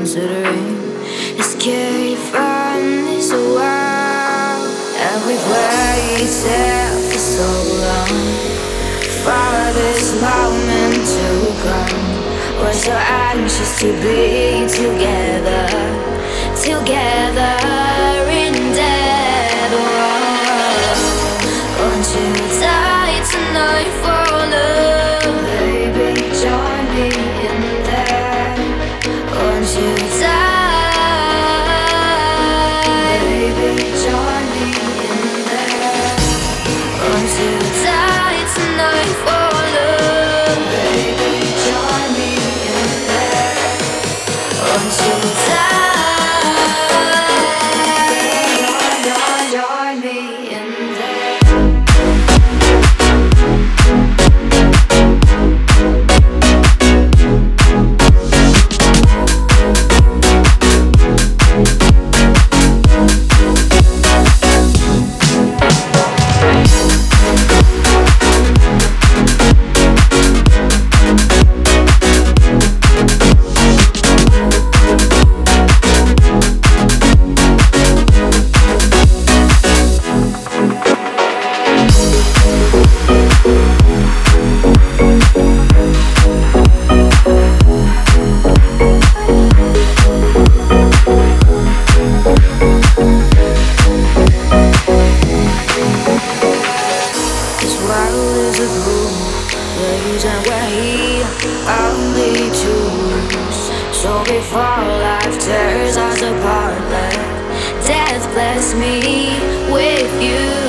considering escape from this world. And we've waited for so long for this moment to come. We're so anxious to be together, together in death. Won't you die tonight for love? Baby, join me in there. Won't you die? Baby, join me in there. Won't you die tonight for love? Baby, join me in there. Won't you die? Join me in there. And where he only choose. So before life tears us apart, let death bless me with you.